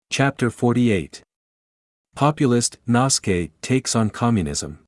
Chapter 48. Populist Noske takes on communism.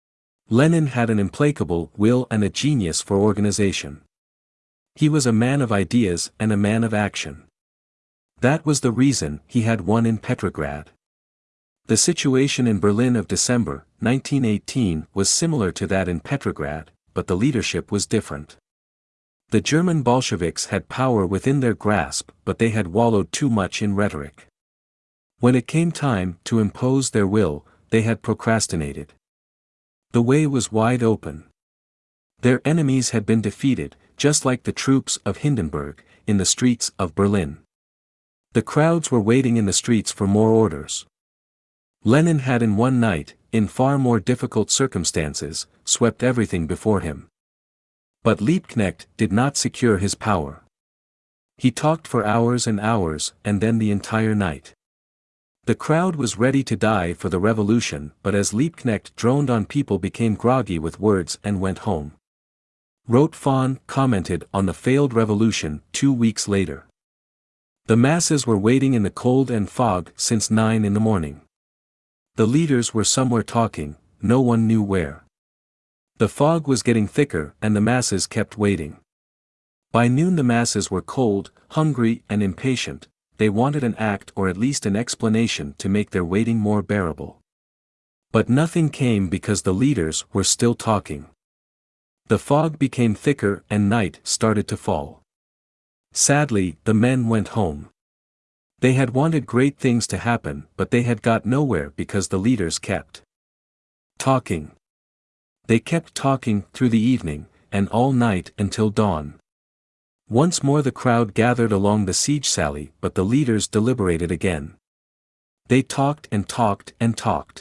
Lenin had an implacable will and a genius for organization. He was a man of ideas and a man of action. That was the reason he had won in Petrograd. The situation in Berlin of December 1918 was similar to that in Petrograd, but the leadership was different. The German Bolsheviks had power within their grasp, but they had wallowed too much in rhetoric. When it came time to impose their will, they had procrastinated. The way was wide open. Their enemies had been defeated, just like the troops of Hindenburg, in the streets of Berlin. The crowds were waiting in the streets for more orders. Lenin had in one night, in far more difficult circumstances, swept everything before him. But Liebknecht did not secure his power. He talked for hours and hours, and then the entire night. The crowd was ready to die for the revolution, but as Liebknecht droned on, people became groggy with words and went home. Rote Fahn commented on the failed revolution 2 weeks later. The masses were waiting in the cold and fog since 9 in the morning. The leaders were somewhere talking, no one knew where. The fog was getting thicker and the masses kept waiting. By noon the masses were cold, hungry and impatient. They wanted an act or at least an explanation to make their waiting more bearable. But nothing came because the leaders were still talking. The fog became thicker and night started to fall. Sadly, the men went home. They had wanted great things to happen, but they had got nowhere because the leaders kept talking. They kept talking through the evening, and all night until dawn. Once more the crowd gathered along the siege sally, but the leaders deliberated again. They talked and talked and talked.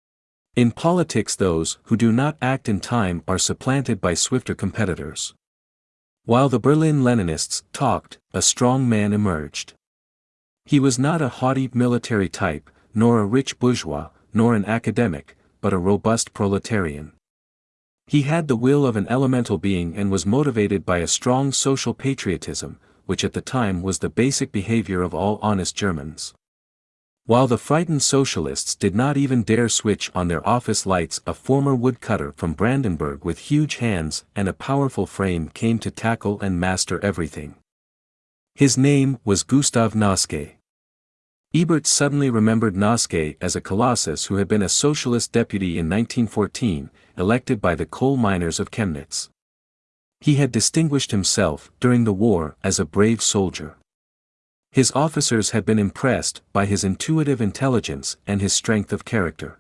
In politics, those who do not act in time are supplanted by swifter competitors. While the Berlin Leninists talked, a strong man emerged. He was not a haughty military type, nor a rich bourgeois, nor an academic, but a robust proletarian. He had the will of an elemental being and was motivated by a strong social patriotism, which at the time was the basic behavior of all honest Germans. While the frightened socialists did not even dare switch on their office lights, a former woodcutter from Brandenburg with huge hands and a powerful frame came to tackle and master everything. His name was Gustav Noske. Ebert suddenly remembered Noske as a colossus who had been a socialist deputy in 1914, elected by the coal miners of Chemnitz. He had distinguished himself during the war as a brave soldier. His officers had been impressed by his intuitive intelligence and his strength of character.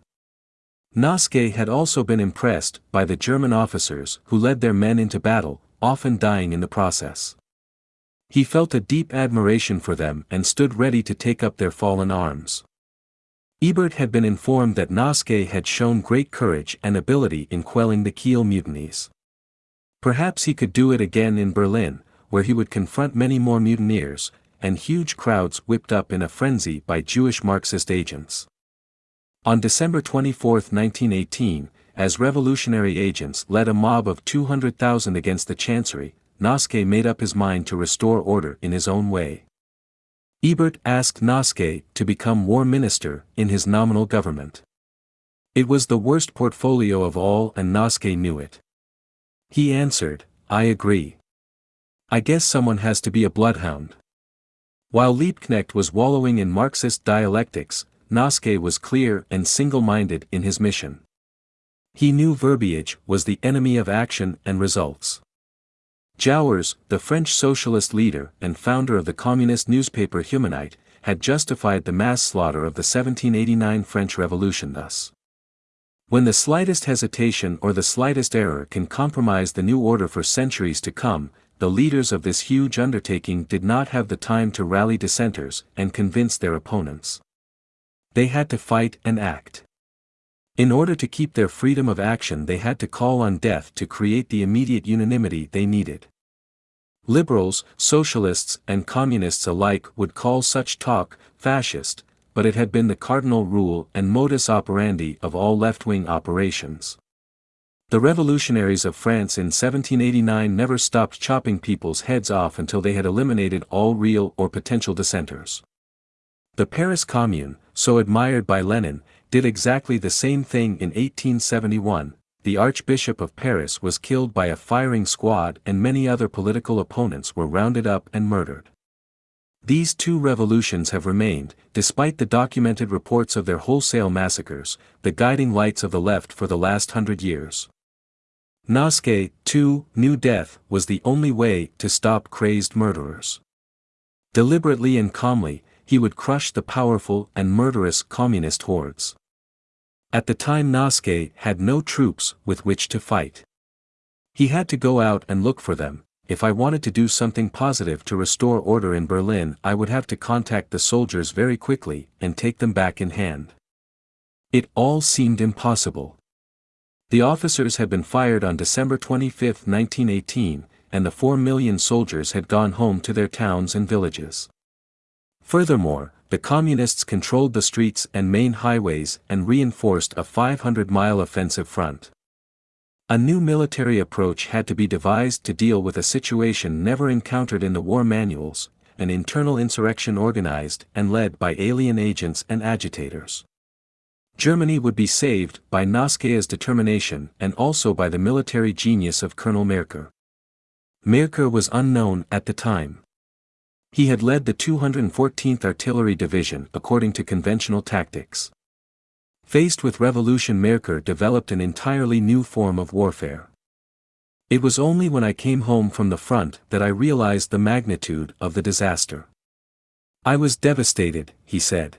Noske had also been impressed by the German officers who led their men into battle, often dying in the process. He felt a deep admiration for them and stood ready to take up their fallen arms. Ebert had been informed that Noske had shown great courage and ability in quelling the Kiel mutinies. Perhaps he could do it again in Berlin, where he would confront many more mutineers, and huge crowds whipped up in a frenzy by Jewish Marxist agents. On December 24, 1918, as revolutionary agents led a mob of 200,000 against the Chancery, Noske made up his mind to restore order in his own way. Ebert asked Noske to become war minister in his nominal government. It was the worst portfolio of all and Noske knew it. He answered, "I agree. I guess someone has to be a bloodhound." While Liebknecht was wallowing in Marxist dialectics, Noske was clear and single-minded in his mission. He knew verbiage was the enemy of action and results. Jouwers, the French socialist leader and founder of the communist newspaper Humanite, had justified the mass slaughter of the 1789 French Revolution thus: "When the slightest hesitation or the slightest error can compromise the new order for centuries to come, the leaders of this huge undertaking did not have the time to rally dissenters and convince their opponents. They had to fight and act. In order to keep their freedom of action, they had to call on death to create the immediate unanimity they needed." Liberals, socialists and communists alike would call such talk fascist, but it had been the cardinal rule and modus operandi of all left-wing operations. The revolutionaries of France in 1789 never stopped chopping people's heads off until they had eliminated all real or potential dissenters. The Paris Commune, so admired by Lenin, did exactly the same thing in 1871. The Archbishop of Paris was killed by a firing squad and many other political opponents were rounded up and murdered. These two revolutions have remained, despite the documented reports of their wholesale massacres, the guiding lights of the left for the last 100 years. Nasque, too, knew death was the only way to stop crazed murderers. Deliberately and calmly, he would crush the powerful and murderous communist hordes. At the time Nasque had no troops with which to fight. He had to go out and look for them. If I wanted to do something positive to restore order in Berlin, I would have to contact the soldiers very quickly and take them back in hand. It all seemed impossible. The officers had been fired on December 25, 1918, and the 4 million soldiers had gone home to their towns and villages. Furthermore, the Communists controlled the streets and main highways and reinforced a 500-mile offensive front. A new military approach had to be devised to deal with a situation never encountered in the war manuals, an internal insurrection organized and led by alien agents and agitators. Germany would be saved by Nasque's determination and also by the military genius of Colonel Merker. Merker was unknown at the time. He had led the 214th Artillery Division according to conventional tactics. Faced with revolution, Merker developed an entirely new form of warfare. It was only when I came home from the front that I realized the magnitude of the disaster. I was devastated, he said.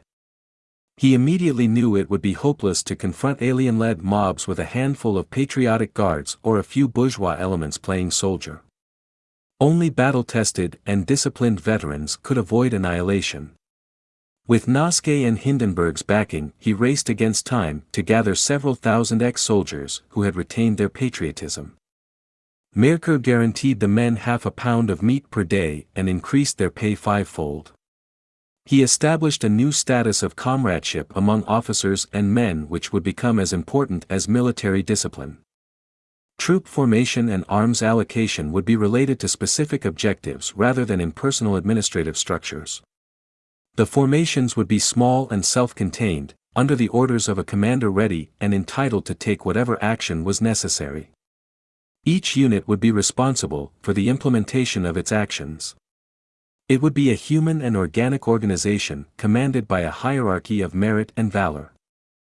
He immediately knew it would be hopeless to confront alien-led mobs with a handful of patriotic guards or a few bourgeois elements playing soldier. Only battle-tested and disciplined veterans could avoid annihilation. With Nasque and Hindenburg's backing, he raced against time to gather several thousand ex-soldiers who had retained their patriotism. Merker guaranteed the men half a pound of meat per day and increased their pay 5-fold. He established a new status of comradeship among officers and men which would become as important as military discipline. Troop formation and arms allocation would be related to specific objectives rather than impersonal administrative structures. The formations would be small and self-contained, under the orders of a commander ready and entitled to take whatever action was necessary. Each unit would be responsible for the implementation of its actions. It would be a human and organic organization commanded by a hierarchy of merit and valor.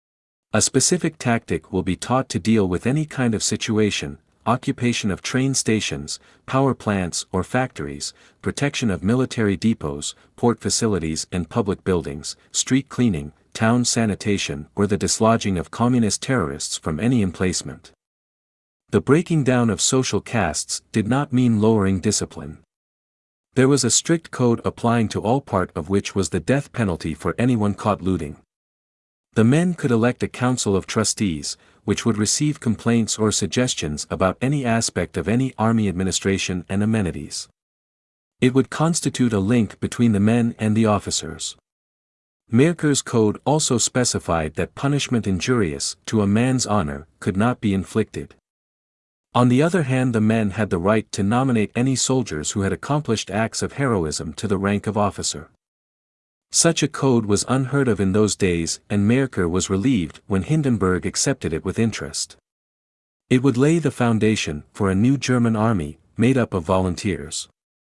A specific tactic will be taught to deal with any kind of situation: occupation of train stations, power plants or factories, protection of military depots, port facilities and public buildings, street cleaning, town sanitation, or the dislodging of communist terrorists from any emplacement. The breaking down of social castes did not mean lowering discipline. There was a strict code applying to all, part of which was the death penalty for anyone caught looting. The men could elect a council of trustees, which would receive complaints or suggestions about any aspect of any army administration and amenities. It would constitute a link between the men and the officers. Merker's code also specified that punishment injurious to a man's honor could not be inflicted. On the other hand, the men had the right to nominate any soldiers who had accomplished acts of heroism to the rank of officer. Such a code was unheard of in those days, and Merker was relieved when Hindenburg accepted it with interest. It would lay the foundation for a new German army, made up of volunteers.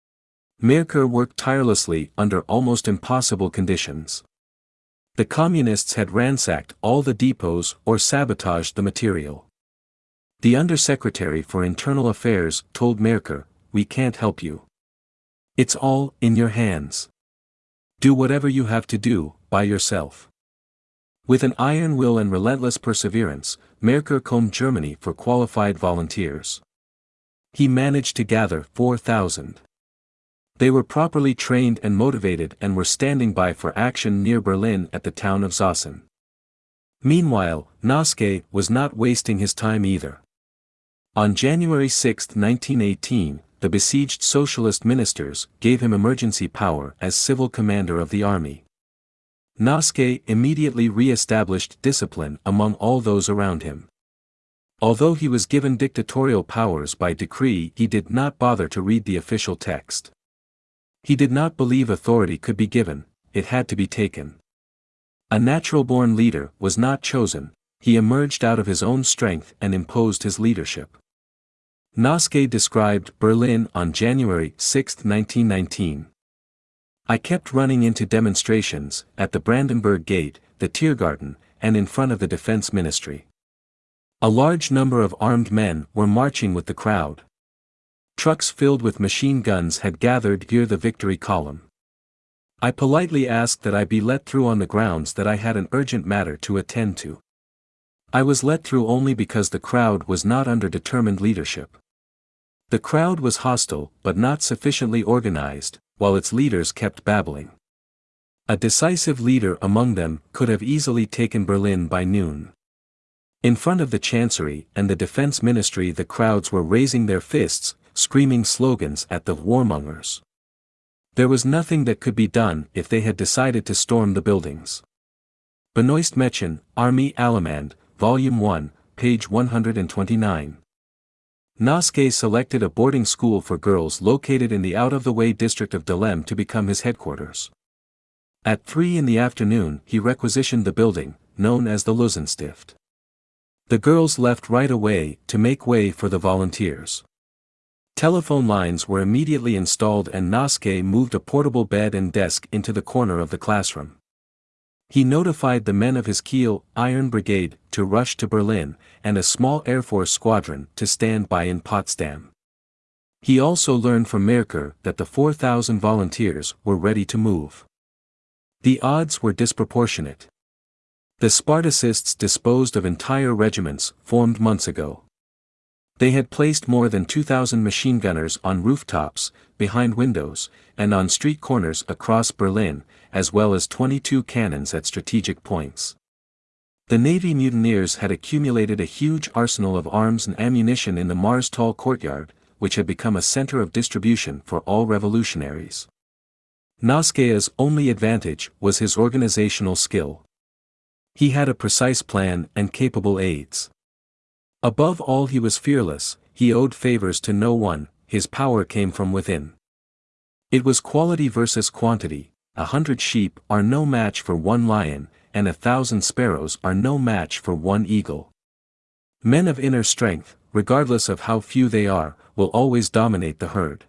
Merker worked tirelessly under almost impossible conditions. The Communists had ransacked all the depots or sabotaged the material. The Undersecretary for Internal Affairs told Merker, "We can't help you. It's all in your hands. Do whatever you have to do, by yourself." With an iron will and relentless perseverance, Merker combed Germany for qualified volunteers. He managed to gather 4,000. They were properly trained and motivated and were standing by for action near Berlin at the town of Zossen. Meanwhile, Nasque was not wasting his time either. On January 6, 1918, the besieged socialist ministers gave him emergency power as civil commander of the army. Nasque immediately re-established discipline among all those around him. Although he was given dictatorial powers by decree, he did not bother to read the official text. He did not believe authority could be given, it had to be taken. A natural-born leader was not chosen, he emerged out of his own strength and imposed his leadership. Noske described Berlin on January 6, 1919. I kept running into demonstrations, at the Brandenburg Gate, the Tiergarten, and in front of the Defense Ministry. A large number of armed men were marching with the crowd. Trucks filled with machine guns had gathered near the Victory Column. I politely asked that I be let through on the grounds that I had an urgent matter to attend to. I was let through only because the crowd was not under determined leadership. The crowd was hostile but not sufficiently organized, while its leaders kept babbling. A decisive leader among them could have easily taken Berlin by noon. In front of the Chancery and the Defense Ministry the crowds were raising their fists, screaming slogans at the warmongers. There was nothing that could be done if they had decided to storm the buildings. Benoist Mädchen, Armee Allemand, Volume 1, page 129. Noske selected a boarding school for girls located in the out-of-the-way district of Dahlem to become his headquarters. At 3 in the afternoon he requisitioned the building, known as the Löwenstift. The girls left right away to make way for the volunteers. Telephone lines were immediately installed and Noske moved a portable bed and desk into the corner of the classroom. He notified the men of his Kiel Iron Brigade to rush to Berlin, and a small Air Force squadron to stand by in Potsdam. He also learned from Merker that the 4,000 volunteers were ready to move. The odds were disproportionate. The Spartacists disposed of entire regiments formed months ago. They had placed more than 2,000 machine gunners on rooftops, behind windows, and on street corners across Berlin, as well as 22 cannons at strategic points. The Navy mutineers had accumulated a huge arsenal of arms and ammunition in the Marstal courtyard, which had become a center of distribution for all revolutionaries. Noske's only advantage was his organizational skill. He had a precise plan and capable aides. Above all he was fearless, he owed favors to no one, his power came from within. It was quality versus quantity, 100 sheep are no match for 1 lion, and 1,000 sparrows are no match for 1 eagle. Men of inner strength, regardless of how few they are, will always dominate the herd.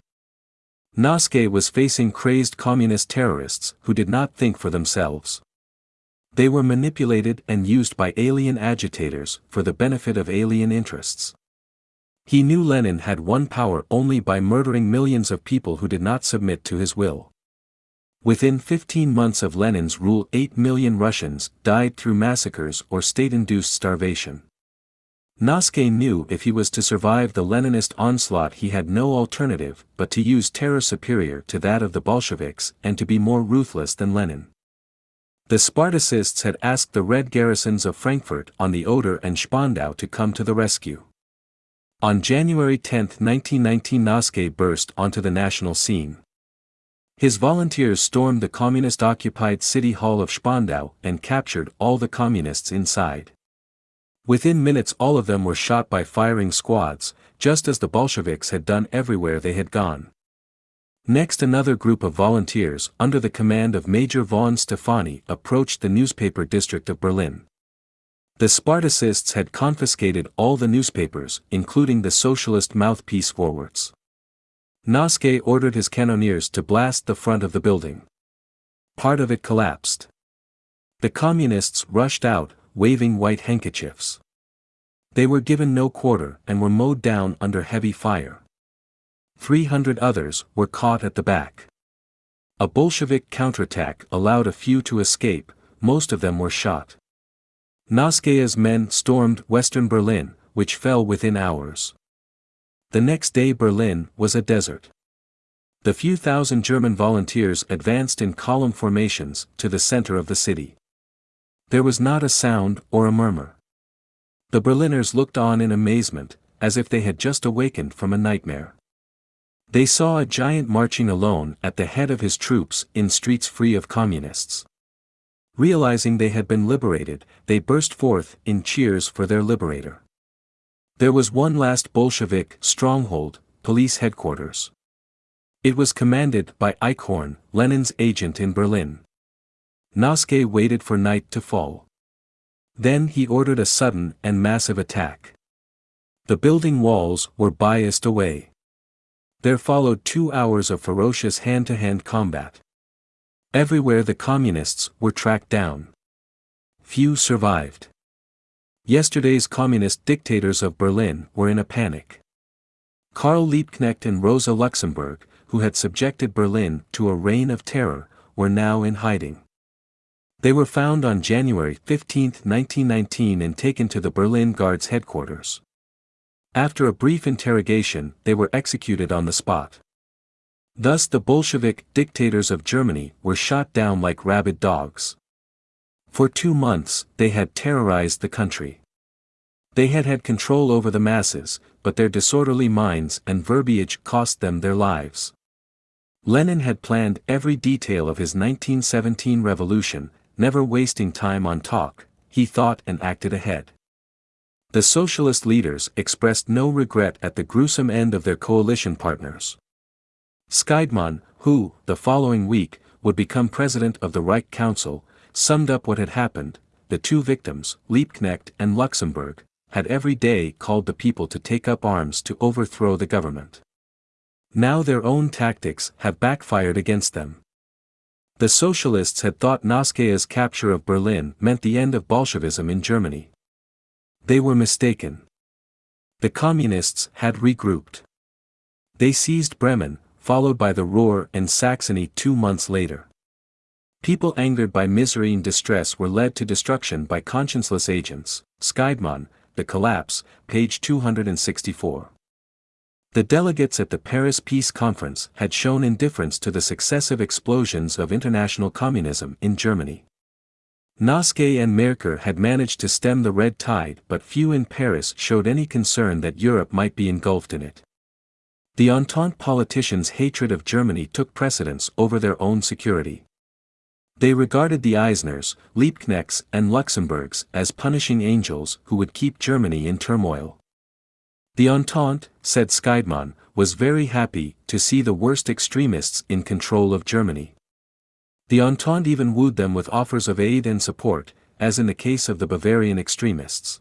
Noske was facing crazed communist terrorists who did not think for themselves. They were manipulated and used by alien agitators for the benefit of alien interests. He knew Lenin had won power only by murdering millions of people who did not submit to his will. Within 15 months of Lenin's rule 8 million Russians died through massacres or state-induced starvation. Noske knew if he was to survive the Leninist onslaught he had no alternative but to use terror superior to that of the Bolsheviks and to be more ruthless than Lenin. The Spartacists had asked the Red garrisons of Frankfurt on the Oder and Spandau to come to the rescue. On January 10, 1919 Noske burst onto the national scene. His volunteers stormed the communist-occupied city hall of Spandau and captured all the communists inside. Within minutes all of them were shot by firing squads, just as the Bolsheviks had done everywhere they had gone. Next another group of volunteers under the command of Major von Stefani approached the newspaper district of Berlin. The Spartacists had confiscated all the newspapers, including the socialist mouthpiece Vorwärts. Noske ordered his cannoneers to blast the front of the building. Part of it collapsed. The communists rushed out, waving white handkerchiefs. They were given no quarter and were mowed down under heavy fire. 300 others were caught at the back. A Bolshevik counterattack allowed a few to escape, most of them were shot. Noske's men stormed western Berlin, which fell within hours. The next day Berlin was a desert. The few thousand German volunteers advanced in column formations to the center of the city. There was not a sound or a murmur. The Berliners looked on in amazement, as if they had just awakened from a nightmare. They saw a giant marching alone at the head of his troops in streets free of communists. Realizing they had been liberated, they burst forth in cheers for their liberator. There was one last Bolshevik stronghold, police headquarters. It was commanded by Eichhorn, Lenin's agent in Berlin. Noske waited for night to fall. Then he ordered a sudden and massive attack. The building walls were biased away. There followed 2 hours of ferocious hand-to-hand combat. Everywhere the communists were tracked down. Few survived. Yesterday's communist dictators of Berlin were in a panic. Karl Liebknecht and Rosa Luxemburg, who had subjected Berlin to a reign of terror, were now in hiding. They were found on January 15, 1919 and taken to the Berlin Guards headquarters. After a brief interrogation, they were executed on the spot. Thus the Bolshevik dictators of Germany were shot down like rabid dogs. For 2 months, they had terrorized the country. They had had control over the masses, but their disorderly minds and verbiage cost them their lives. Lenin had planned every detail of his 1917 revolution, never wasting time on talk. He thought and acted ahead. The socialist leaders expressed no regret at the gruesome end of their coalition partners. Scheidmann, who, the following week, would become president of the Reich Council, summed up what had happened. The 2 victims, Liebknecht and Luxemburg, had every day called the people to take up arms to overthrow the government. Now their own tactics have backfired against them. The socialists had thought Noske's capture of Berlin meant the end of Bolshevism in Germany. They were mistaken. The communists had regrouped. They seized Bremen, followed by the Ruhr and Saxony 2 months later. People angered by misery and distress were led to destruction by conscienceless agents. Scheidmann, The Collapse, page 264. The delegates at the Paris Peace Conference had shown indifference to the successive explosions of international communism in Germany. Noske and Merker had managed to stem the red tide, but few in Paris showed any concern that Europe might be engulfed in it. The Entente politicians' hatred of Germany took precedence over their own security. They regarded the Eisners, Liebknechts and Luxemburgs as punishing angels who would keep Germany in turmoil. The Entente, said Scheidmann, was very happy to see the worst extremists in control of Germany. The Entente even wooed them with offers of aid and support, as in the case of the Bavarian extremists.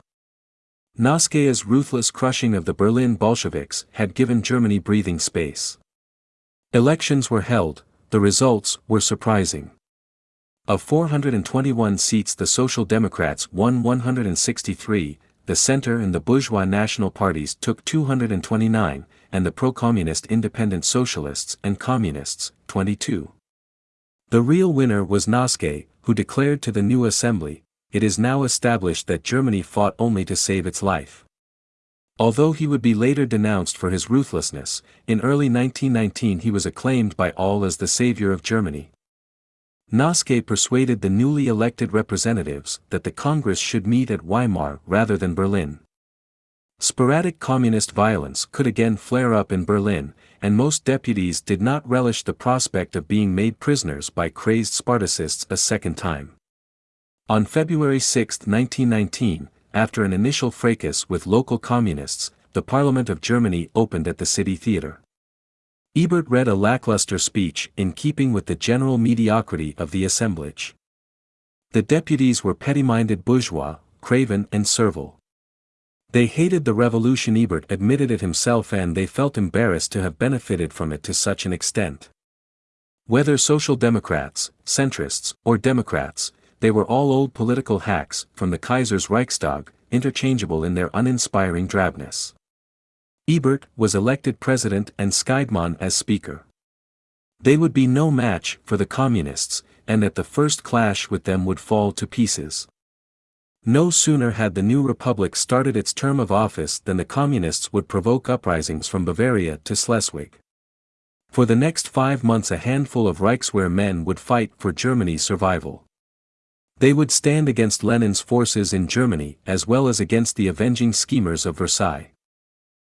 Noske's ruthless crushing of the Berlin Bolsheviks had given Germany breathing space. Elections were held. The results were surprising. Of 421 seats the Social Democrats won 163, the Center and the bourgeois national parties took 229, and the pro-communist Independent Socialists and Communists, 22. The real winner was Noske, who declared to the new assembly, "It is now established that Germany fought only to save its life." Although he would be later denounced for his ruthlessness, in early 1919 he was acclaimed by all as the savior of Germany. Noske persuaded the newly elected representatives that the Congress should meet at Weimar rather than Berlin. Sporadic communist violence could again flare up in Berlin, and most deputies did not relish the prospect of being made prisoners by crazed Spartacists a second time. On February 6, 1919, after an initial fracas with local communists, the Parliament of Germany opened at the City Theatre. Ebert read a lackluster speech in keeping with the general mediocrity of the assemblage. The deputies were petty-minded bourgeois, craven and servile. They hated the revolution. Ebert admitted it himself, and they felt embarrassed to have benefited from it to such an extent. Whether Social Democrats, centrists, or Democrats, they were all old political hacks from the Kaiser's Reichstag, interchangeable in their uninspiring drabness. Ebert was elected president and Scheidmann as speaker. They would be no match for the communists, and at the first clash with them would fall to pieces. No sooner had the new republic started its term of office than the communists would provoke uprisings from Bavaria to Schleswig. For the next 5 months a handful of Reichswehr men would fight for Germany's survival. They would stand against Lenin's forces in Germany as well as against the avenging schemers of Versailles.